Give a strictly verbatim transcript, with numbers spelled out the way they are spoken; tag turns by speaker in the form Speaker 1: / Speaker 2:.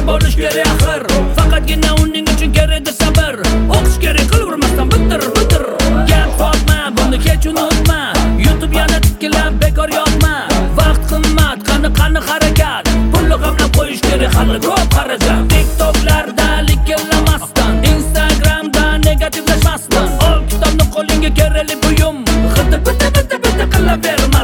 Speaker 1: bo'lish kerak axir. Faqatgina uning uchun kerakdir sabr. O'qish kerak qilvermasdan bitir bitir. Gap sotma, buni hech unutma. YouTube yana titkilab bekor yotma. Vaqt qimmat, qani qani harakat. Pulni g'amlab qo'yish kerak hali ko'p xarajat. TikToklarda likillamasdan, Instagramda negativlashmasdan. Ol kitobni qo'lingga kerakli buyum. G'idi biti biti biti qilaverma.